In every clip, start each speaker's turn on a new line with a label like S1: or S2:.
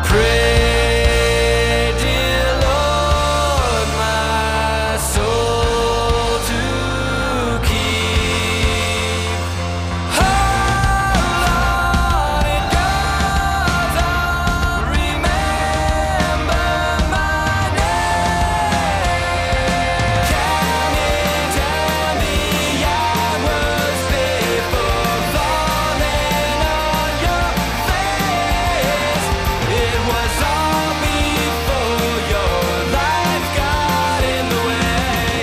S1: Pray, dear Lord, my soul to keep. Oh Lord, it goes on. Remember my name. Tell me I was before falling on your face. It was all before your life got in the way.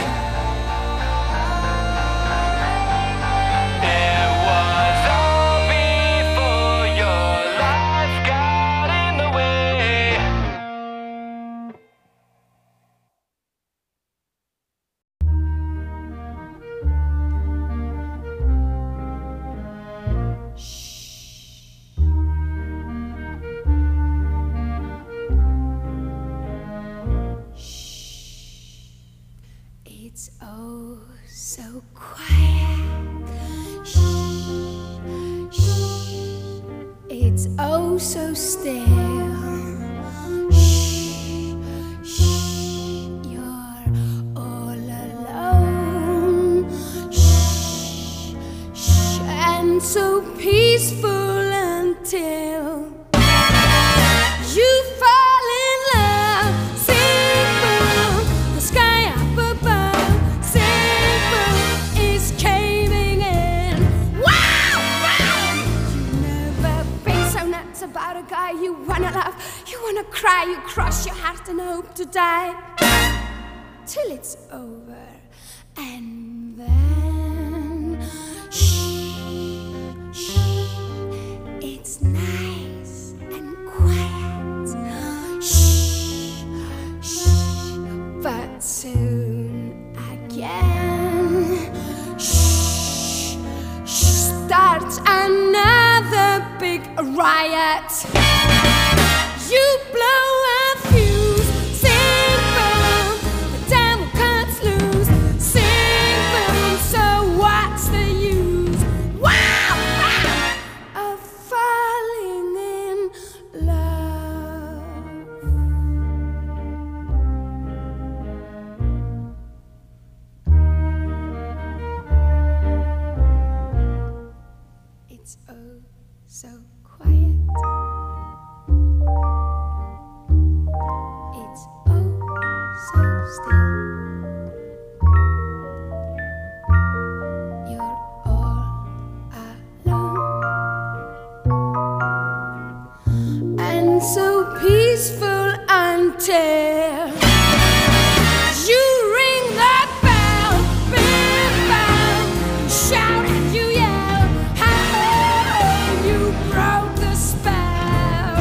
S1: It was all before your life got in the way.
S2: It's oh so quiet. Shh, shh. It's oh so still. Shh, shh. You're all alone. Shh, shh. And so peaceful until you fall in love. Sing boom, the sky up above. Sing boom is caving in. Wow, wow. You never been so nuts about a guy you wanna love. You wanna cry, you cross your heart and hope to die till it's over. And then shh, shh. It's nice and quiet. Shh, shh. But soon again, shh, shh. Starts another big riot. You blow a fuse. Sing boom, the devil cuts loose. Sing boom, so what's the use? Wow, wow, of falling in love. It's oh so quiet. It's oh so still. You're all alone. And so peaceful until you ring that bell. Big bell. Shout and you yell. How you broke the spell.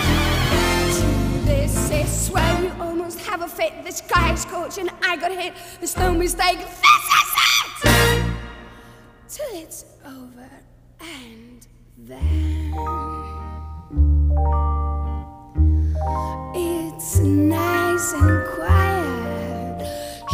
S2: This is where you almost have a fit. This guy is coach and I got hit. There's no mistake. This is it. Till it's over. And then it's nice and quiet.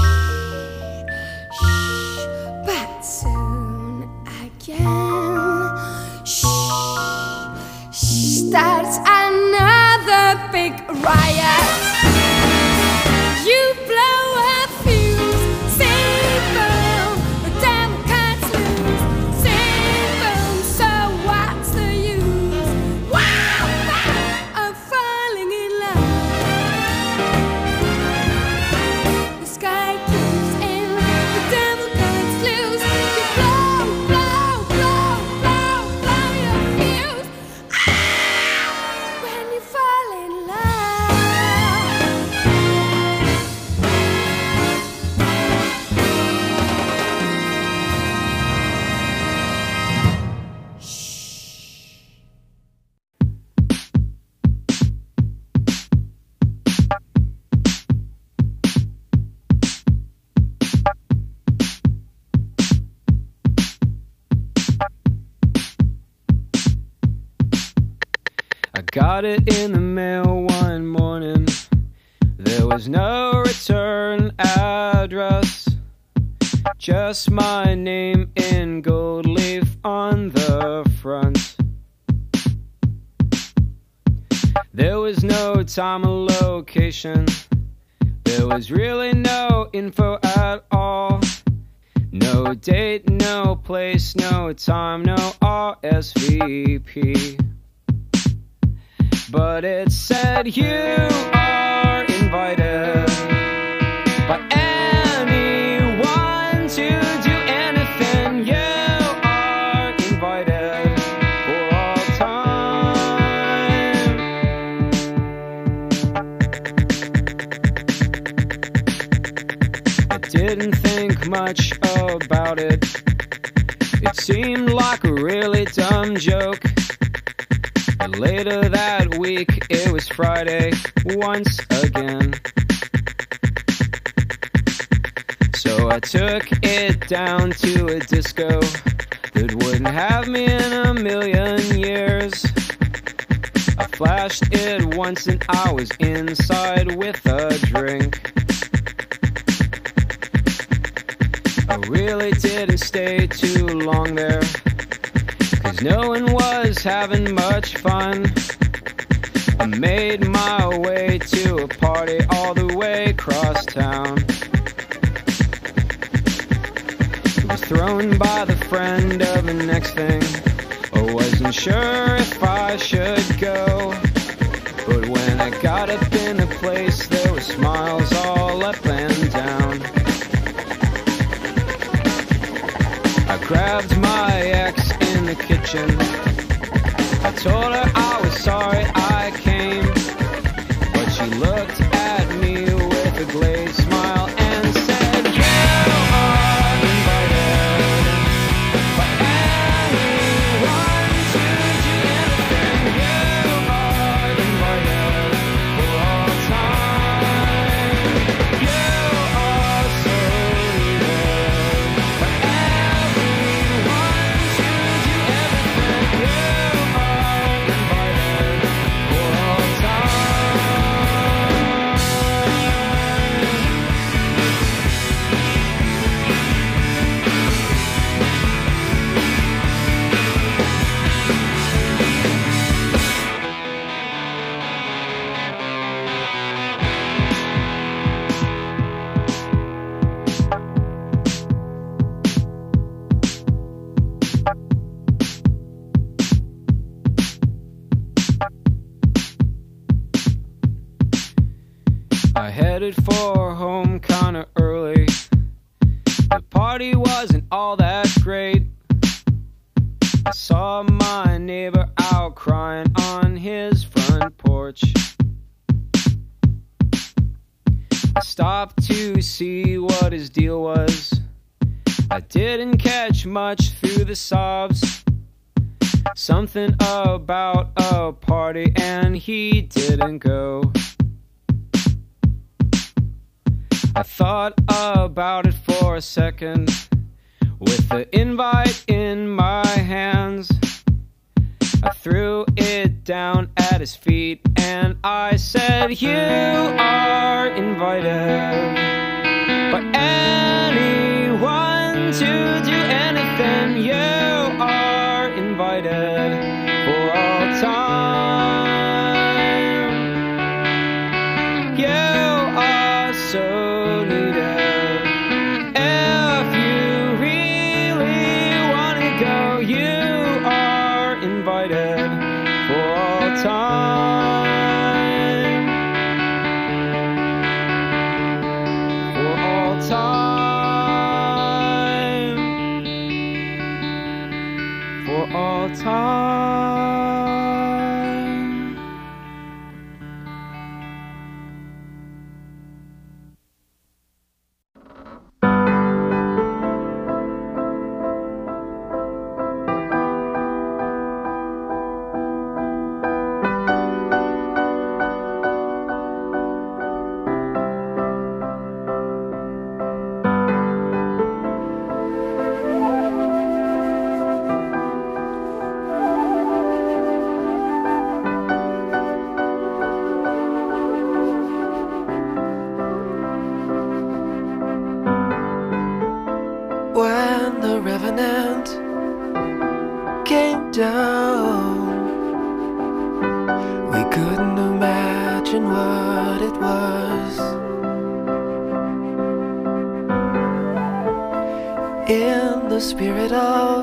S2: Shh, shh. But soon again, shh, shh. Starts another big riot. You blow a fuse. Sing boom, the devil cuts loose. Sing boom, so what's the use? Wow, wow, of falling in love. The sky gives in, the devil cuts loose. You blow, blow, blow, blow, blow your fuse. Ah, when you fall in love.
S1: I got it in the mail one morning. There was no return address, just my name in gold leaf on the front. There was no time or location. There was really no info at all. No date, no place, no time, no RSVP. But it said you are invited by anyone to do anything. You are invited for all time. I didn't think much about it. It seemed like a really dumb joke. But later that week, it was Friday once again. So I took it down to a disco that wouldn't have me in a million years. I flashed it once and I was inside with a drink. I really didn't stay too long there, 'cause no one was having much fun. I made my way to a party all the way across town. It was thrown by the friend of the next thing. I wasn't sure if I should go, but when I got up in the place, there were smiles all up and down. I grabbed my ex in the kitchen. I told her I was sorry I came, but she looked at me with a glazed smile and said, you are invited by anyone to do anything. You are invited for all time. You are so needed by everyone to do everything. You are invited for all time. I headed for home kinda early. The party wasn't all that great. I saw my neighbor out crying on his front porch. I stopped to see what his deal was. I didn't catch much through the sobs. Something about a party and he didn't go. I thought about it for a second, with the invite in my hands. I threw it down at his feet and I said, you are invited by anyone to do anything. You are invited for all time. You are so needed. If you really want to go, you are invited for all time. For all time. For all time.
S3: When the revenant came down, we couldn't have what it was. In the spirit of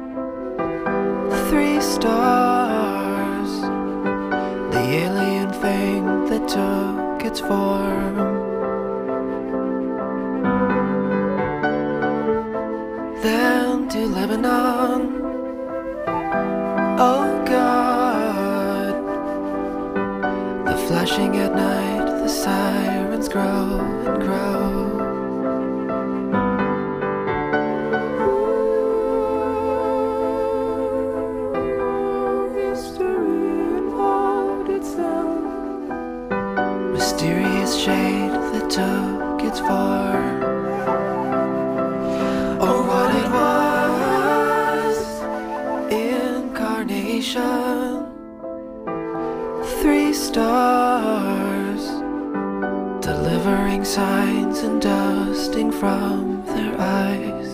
S3: 3 stars, the alien thing that took its form. Then to Lebanon, oh God, the flashing at night, the sirens grow and grow. Mysterious shade that took its form. Oh, what it was, incarnation, 3 stars, delivering signs and dusting from their eyes.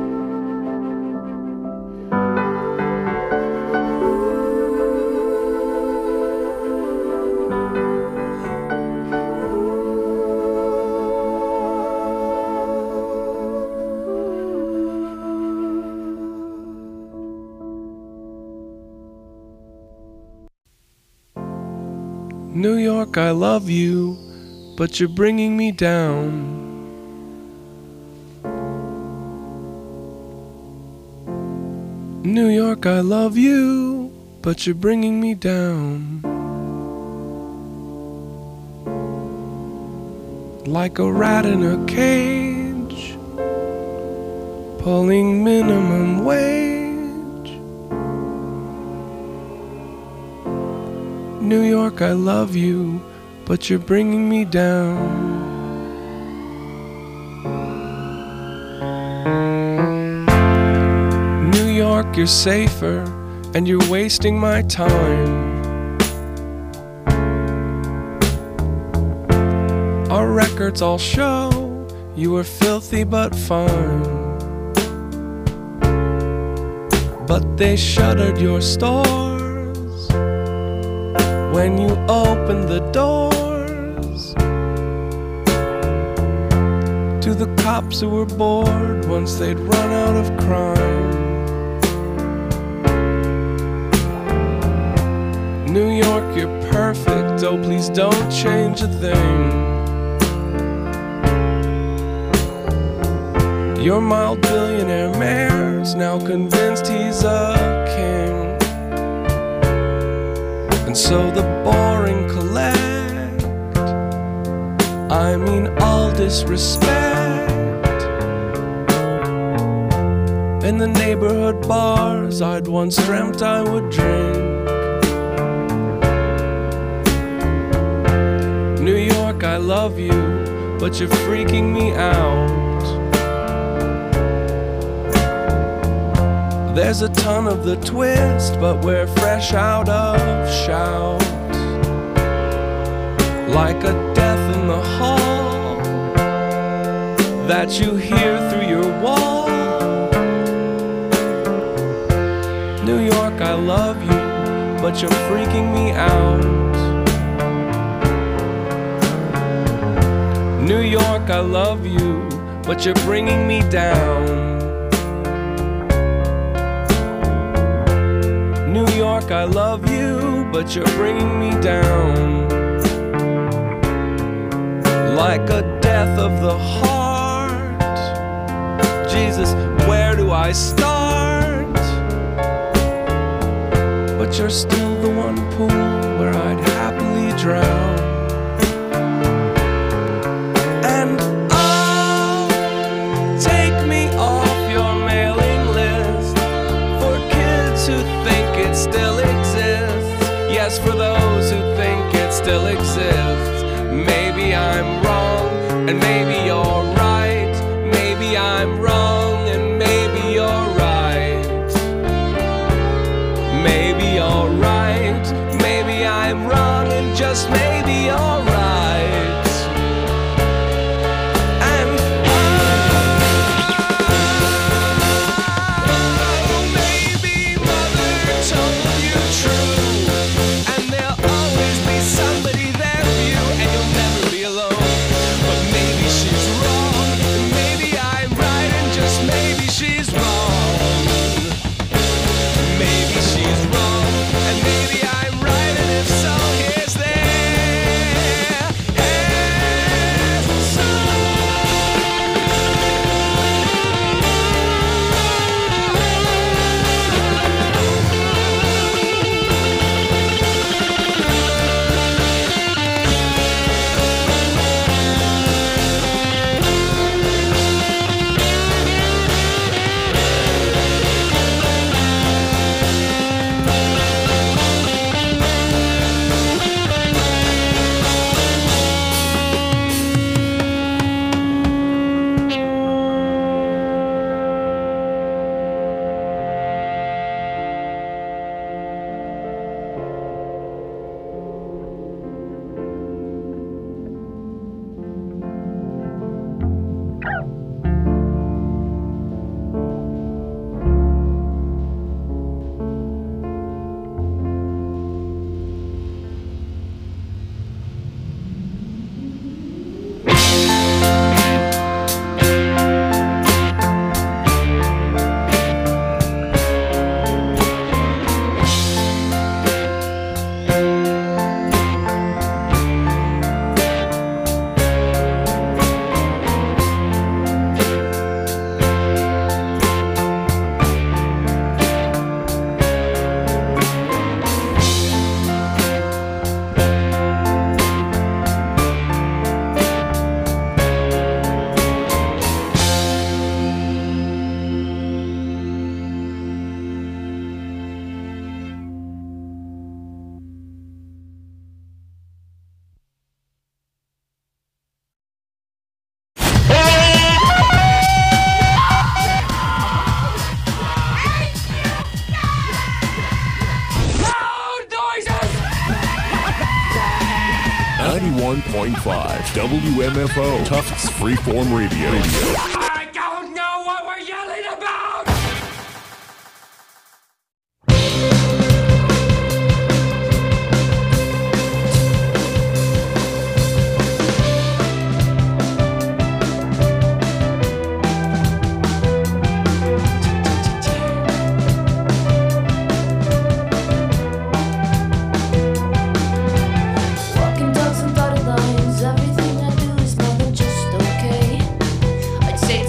S4: New York, I love you, but you're bringing me down. New York, I love you, but you're bringing me down. Like a rat in a cage, pulling minimum wage. New York, I love you, but you're bringing me down. New York, you're safer, and you're wasting my time. Our records all show you were filthy but fine. But they shuttered your stores when you opened the doors to the cops who were bored once they'd run out of crime. New York, you're perfect, oh please don't change a thing. Your mild billionaire mayor's now convinced he's a king. And so the boring collect, I mean all disrespect. In the neighborhood bars I'd once dreamt I would drink. New York, I love you, but you're freaking me out. There's a ton of the twist, but we're fresh out of shout. Like a death in the hall that you hear through your wall. New York, I love you, but you're freaking me out. New York, I love you, but you're bringing me down. New York, I love you, but you're bringing me down. Like a death of the heart. Jesus, where do I start? But you're still the one pool where I'd happily drown. And oh, take me off your mailing list for kids who think it still exists. Yes, for those who think it still exists. Maybe I'm wrong, and maybe you're right. Maybe I'm wrong, and maybe you're right. Maybe you're right, maybe I'm wrong, and just maybe she's wrong. Maybe she's wrong, and maybe I'm right, and if so, here's their answer.
S5: WMFO, Tufts Freeform Radio.
S6: I don't know what we're yelling about!
S2: Walking dogs and dotted lines, everything I do is more than just okay. I'd say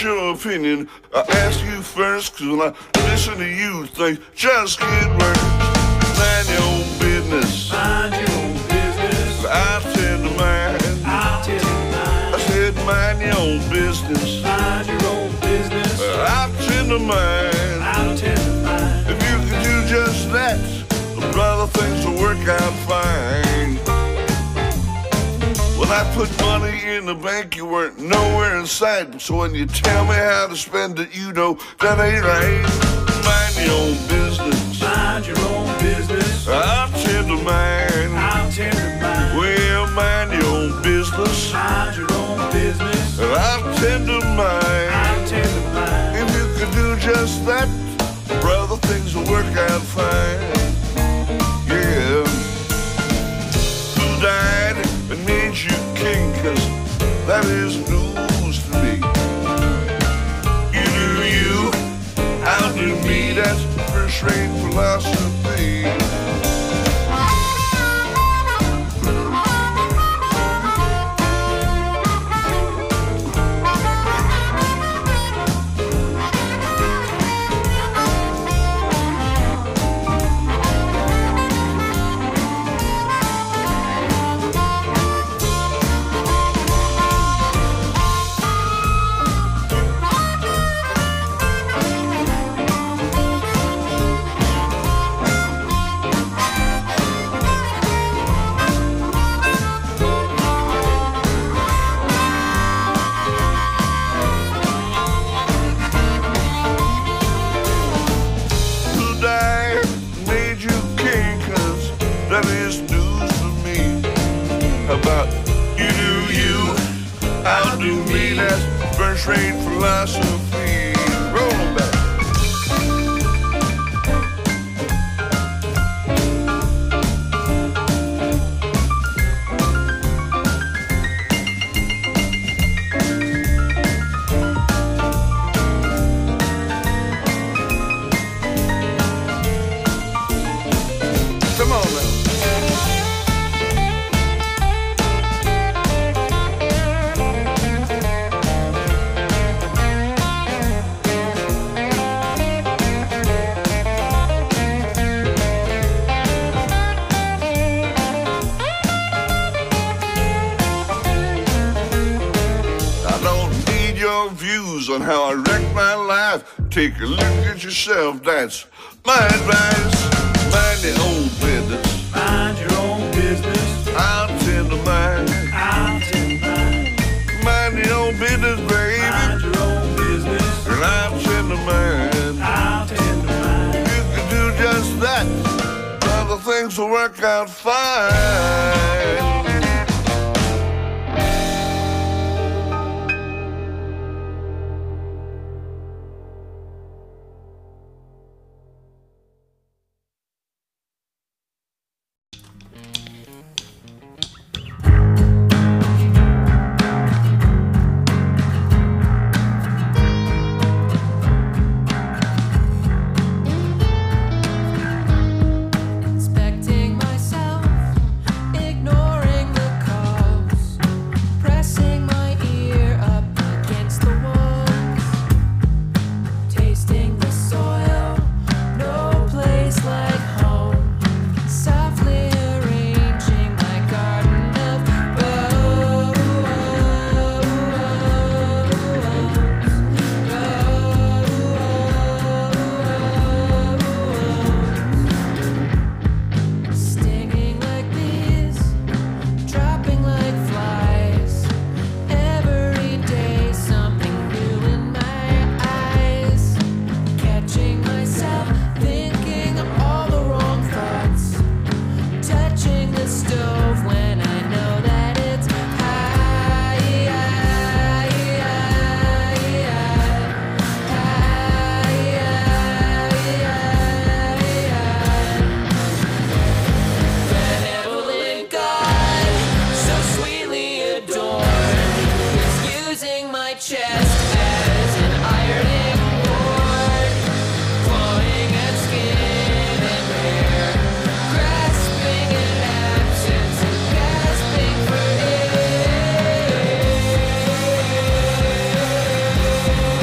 S7: your opinion? I ask you first, cause when I listen to you, things just get worse. Mind your own business.
S8: Mind your own business.
S7: I tend to mind.
S8: I'll tend to mind.
S7: I said mind your own business.
S8: Mind your own business.
S7: I tend to mind.
S8: I'll tend to mind.
S7: If you could do just that, brother, things will work out fine. When I put money in the bank, you weren't nowhere in sight. So when you tell me how to spend it, you know that ain't right. Mind your own business.
S8: Mind your own business.
S7: I tend to mind.
S8: I'll tend to mind.
S7: Well, mind your own business.
S8: Mind your own business.
S7: I tend to mind.
S8: I'll tend to mind.
S7: If you could do just that, brother, things will work out fine. Yeah. Who died and made you king? Cause that is news to me. You do you, I'll do me. That's first-rate philosophy. First-rate philosophy. Roll 'em back. Come on now. On how I wrecked my life. Take a look at yourself, that's my advice. Mind your own business.
S8: Mind your own business.
S7: I'll tend to mind.
S8: I'll tend to mind.
S7: Mind your own business, baby.
S8: Mind your own business.
S7: And I'll tend to mind.
S8: I'll tend to mind.
S7: You can do just that, other things will work out fine.
S2: Expecting myself, ignoring the calls, pressing my ear up against the walls, tasting the soil, no place like home, softly arranging my garden of stinging like bees, dropping like flies. Every day something new in my eyes. Catching myself thinking all the wrong thoughts. Touching the stove when I know that it's high. Benevolent God, so sweetly adored, is using my chest as an ironing board, clawing at skin and hair, grasping at absence and gasping for air.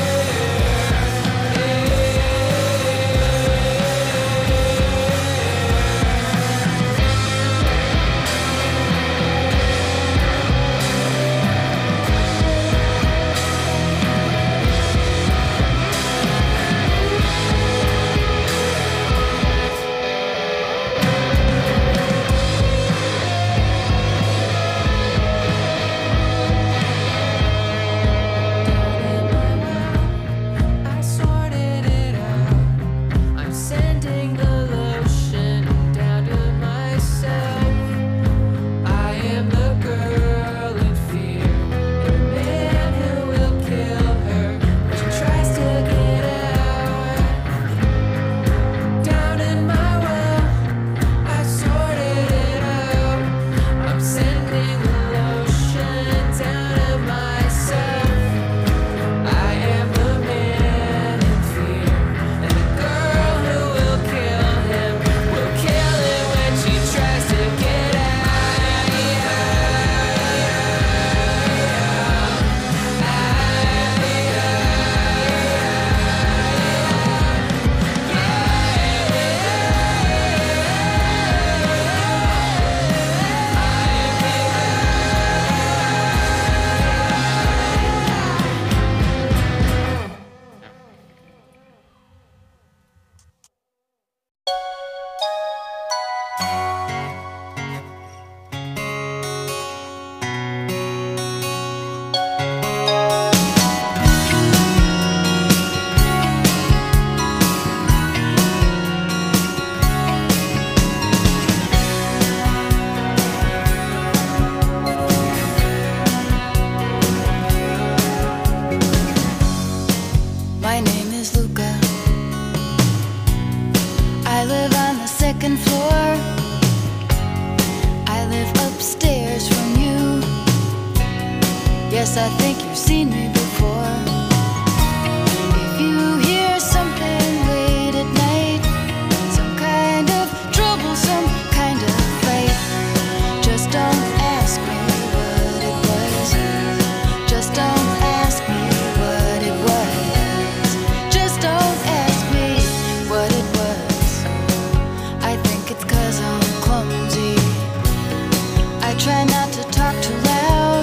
S2: I think you've seen me before. If you hear something late at night, some kind of trouble, some kind of fight, just don't ask me what it was. Just don't ask me what it was. Just don't ask me what it was. I think it's 'cause I'm clumsy. I try not to talk too loud.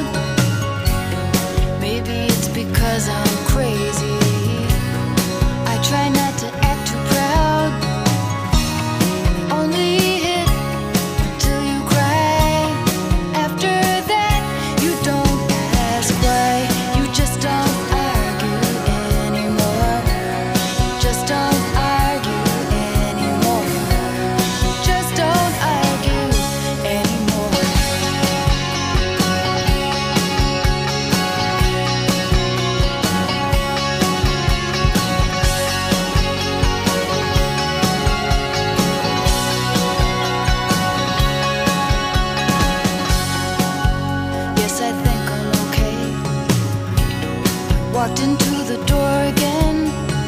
S2: Maybe it's because I'm crazy. I try not to act too proud. Only hit till you cry. After that, you don't ask why. You just don't argue anymore. Just don't argue anymore. Just don't argue anymore. Yes, I think I'm okay. Walked into the door again.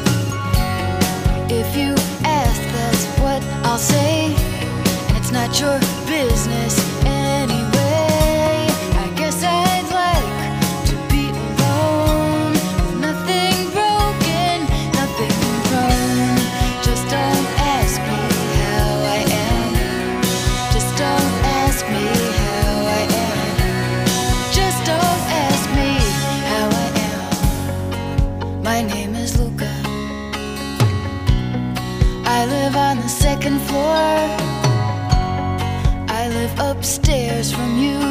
S2: If you ask, that's what I'll say. And it's not your business anyway. I guess I'd like to be alone. Nothing broken, nothing wrong. Just don't ask me how I am. Just don't ask me how I am. Just don't ask me how I am. My name is Luca. I live on the second floor. I live upstairs from you.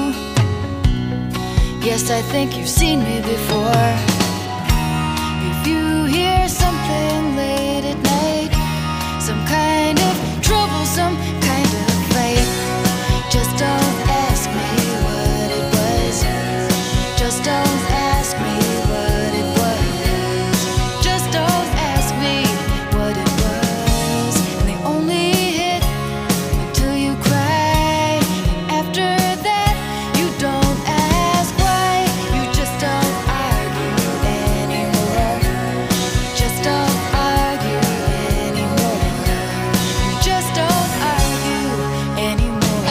S2: Yes, I think you've seen me before. If you hear something late at night, some kind of trouble, some kind of fight, just don't ask me what it was. Just don't ask me what it was. Just don't ask me what it was. And they only hit until you cry. After that, you don't ask why. You just don't argue anymore. Just don't argue anymore. You just don't argue anymore.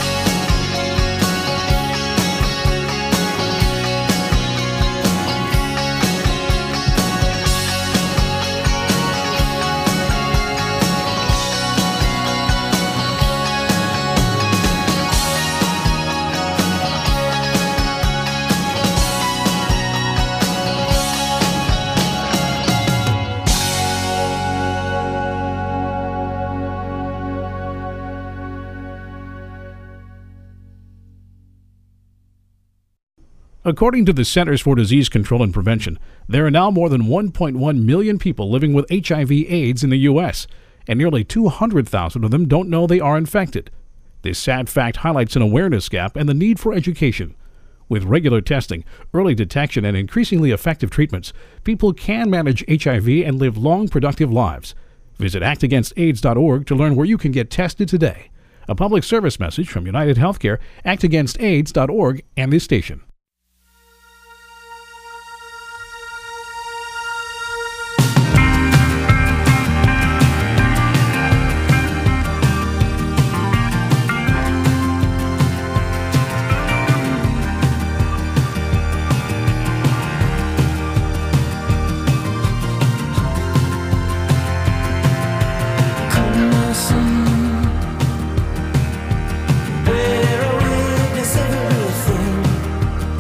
S9: According to the Centers for Disease Control and Prevention, there are now more than 1.1 million people living with HIV/AIDS in the U.S., and nearly 200,000 of them don't know they are infected. This sad fact highlights an awareness gap and the need for education. With regular testing, early detection, and increasingly effective treatments, people can manage HIV and live long, productive lives. Visit actagainstaids.org to learn where you can get tested today. A public service message from United Healthcare, actagainstaids.org, and this station.
S8: Bear witness everything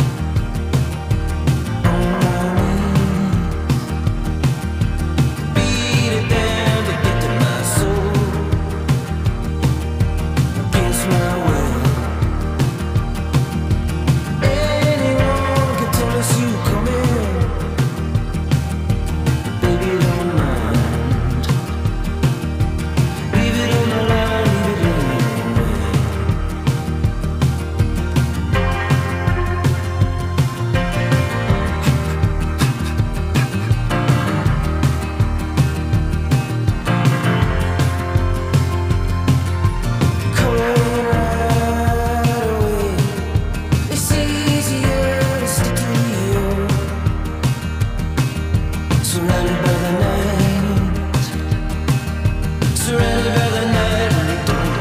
S3: Surrounded by the night, surrounded by the night when you don't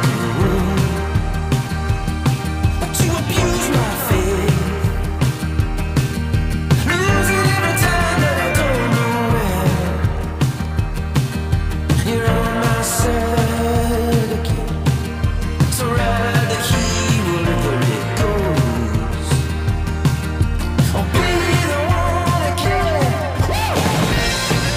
S3: know to abuse my faith, losing every time that I don't know where. You're on my side again, so ride the key wherever it goes. I'll be the one again.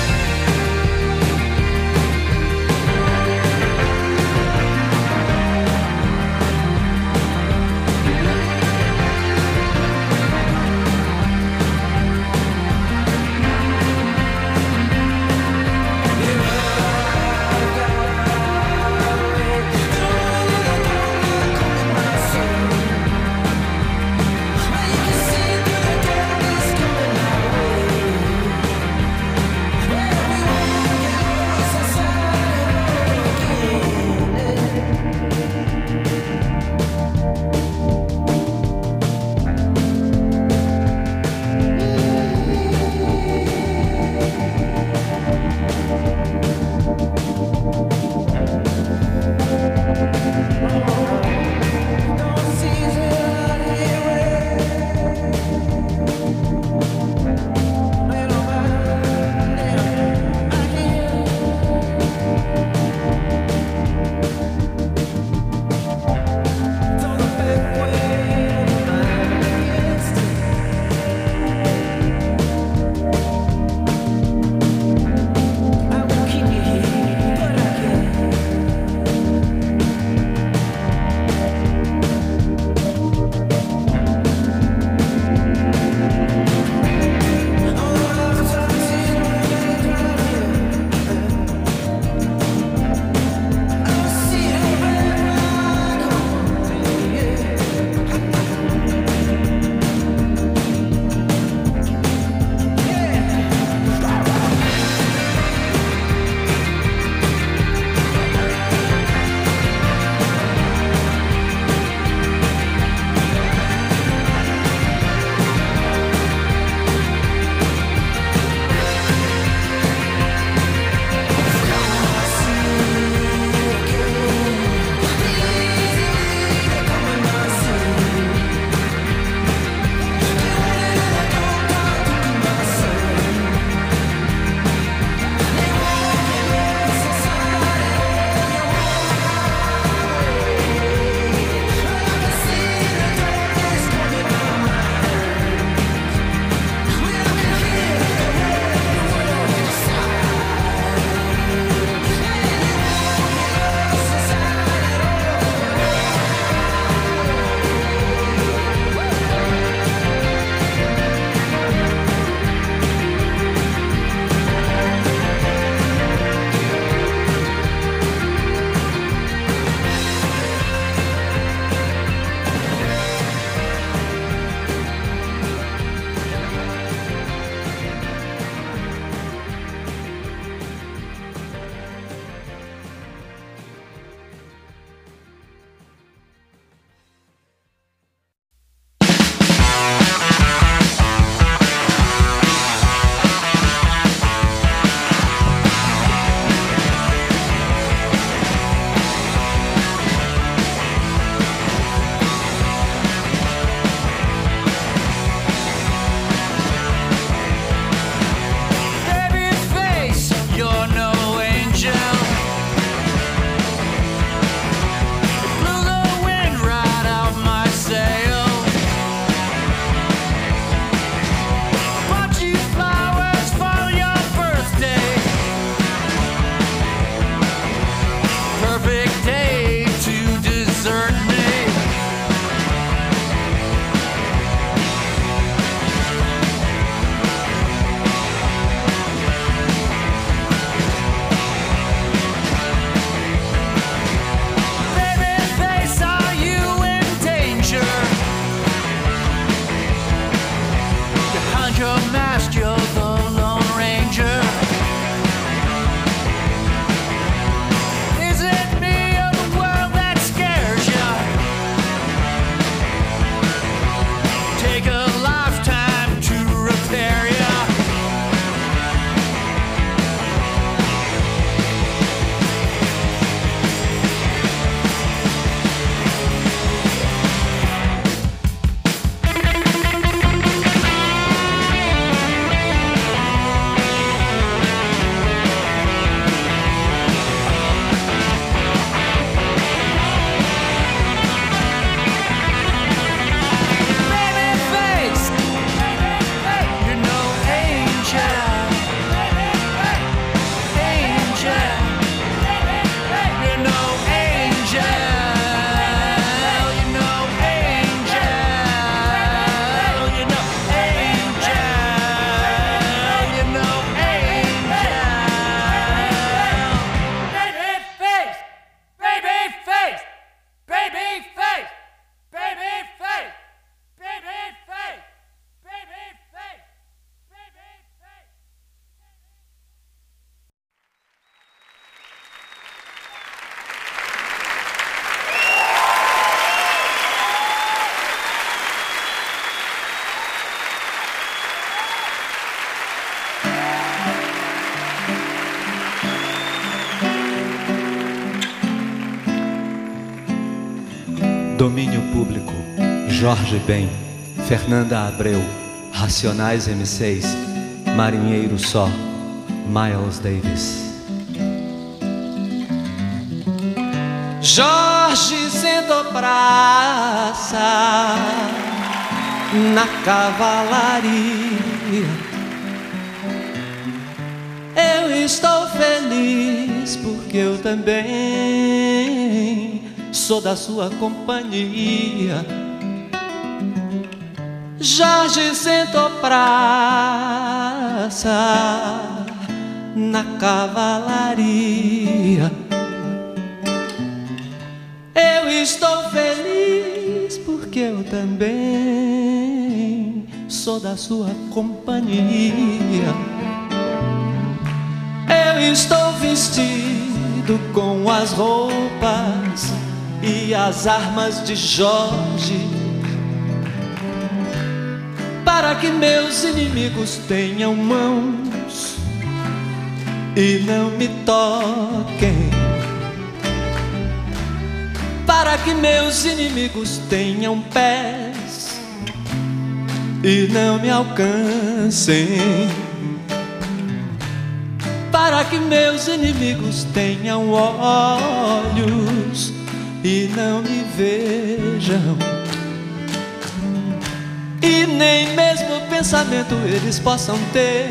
S10: Domínio Público, Jorge Ben, Fernanda Abreu, Racionais M6, Marinheiro Só, Miles Davis.
S11: Jorge sentou praça na cavalaria. Eu estou feliz porque eu também sou da sua companhia. Jorge sentou praça na cavalaria. Eu estou feliz porque eu também sou da sua companhia. Eu estou vestido com as roupas e as armas de Jorge, para que meus inimigos tenham mãos e não me toquem, para que meus inimigos tenham pés e não me alcancem, para que meus inimigos tenham olhos e não me vejam, e nem mesmo pensamento eles possam ter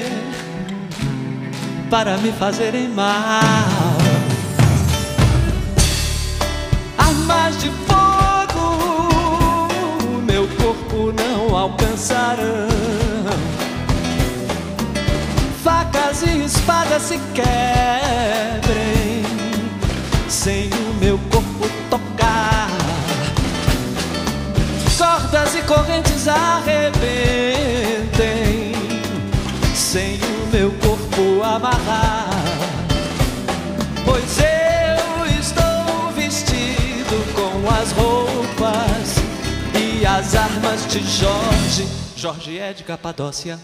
S11: para me fazerem mal. Armas de fogo meu corpo não alcançarão, facas e espadas se quebrem sem o meu corpo tocar, cordas e correntes arrebentem sem o meu corpo amarrar, pois eu estou vestido com as roupas e as armas de Jorge. Jorge é de Capadócia.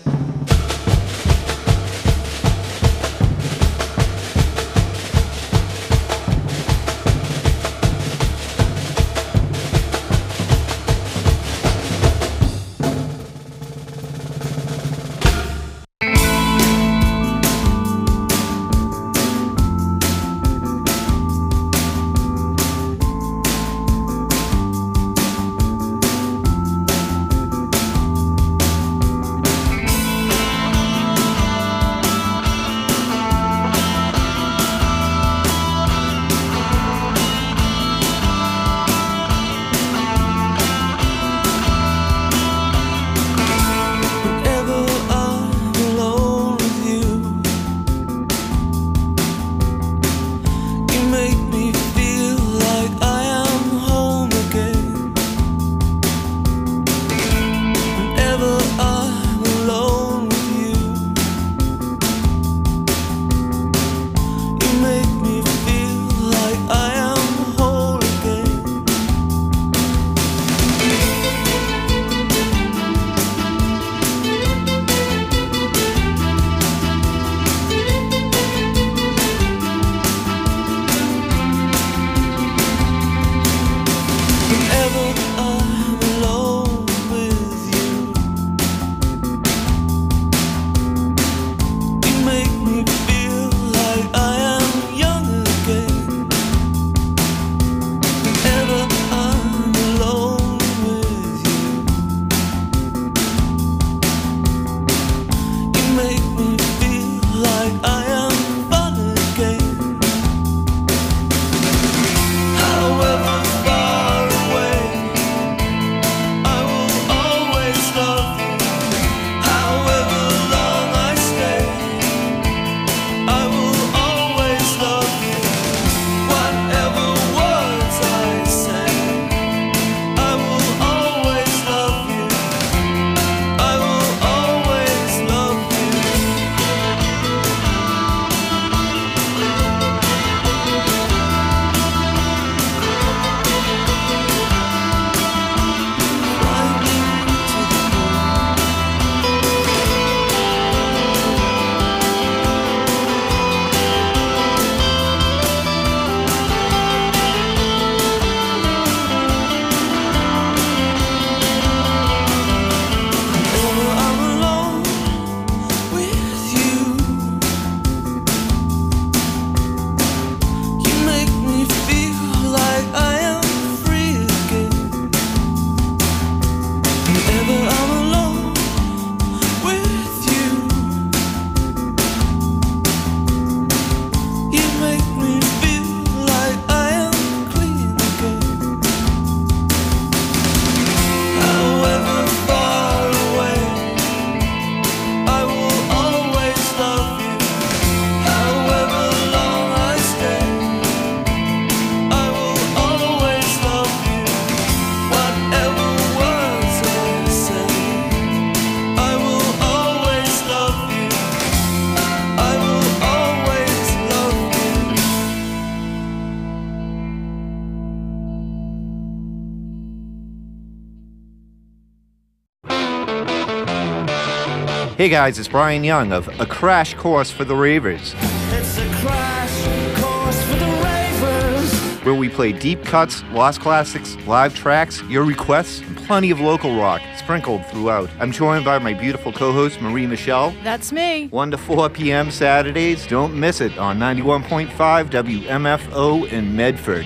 S12: Hey guys, it's Brian Young of A Crash Course for the Ravers,
S3: It's a crash course for the ravers.
S12: where we play deep cuts, lost classics, live tracks, your requests, and plenty of local rock sprinkled throughout. I'm joined by my beautiful co-host Marie Michelle.
S13: That's me.
S12: 1 to 4 p.m. Saturdays. Don't miss it on 91.5 WMFO in Medford.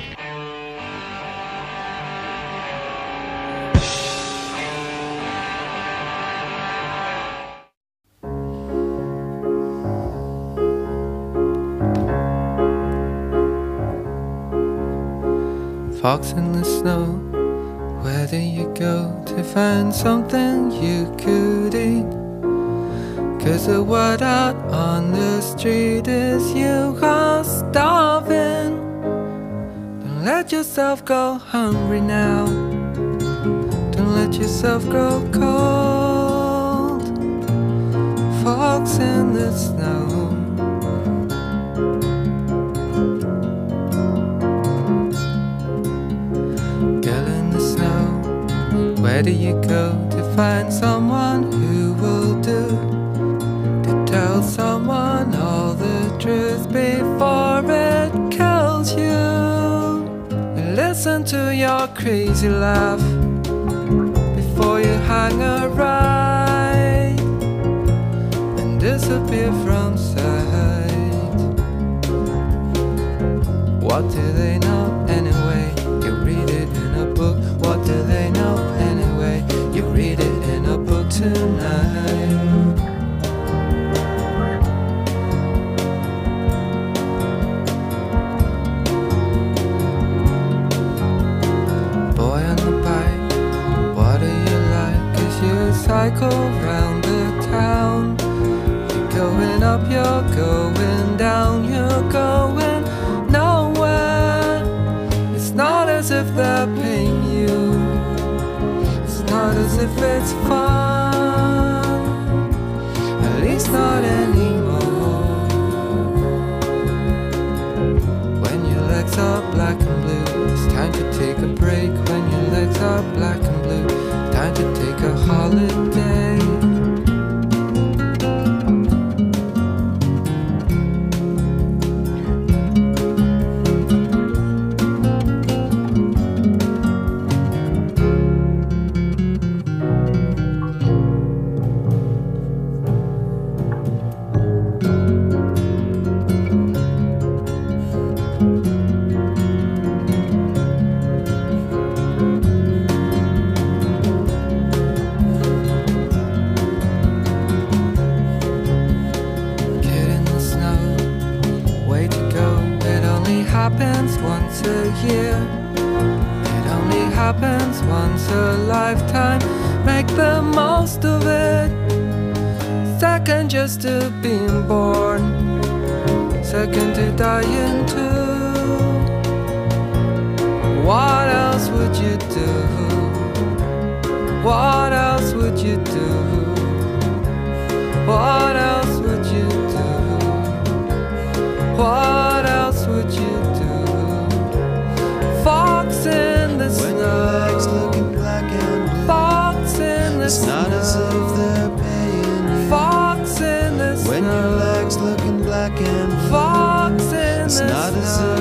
S11: Fox in the snow, where do you go to find something you could eat? 'Cause the word out on the street is you are starving. Don't let yourself go hungry now. Don't let yourself grow cold. Fox in the snow. Where do you go to find someone who will do? To tell someone all the truth before it kills you. Listen to your crazy laugh before you hang a right and disappear from sight. What do they know anyway? You read it in a book. What do they know anyway? You read it in a book tonight. Boy on the bike, what do you like as you cycle round the town? You're going up, you're going down, you're going nowhere. It's not as if they're paying you. It's not as if it's fun. At least not anymore. When your legs are black and blue, it's time to take a break. When your legs are black and blue, time to take a holiday. Happens once a year. It only happens once a lifetime. Make the most of it. Second just to being born, second to dying too. What else would you do? What else would you do? What else would you do? What else would you do? Fox in the snow. When your legs looking black and blue. Fox in the snow. It's not as if they're paying you. Fox in the snow. When your legs looking black and blue. Fox in the snow. It's not as if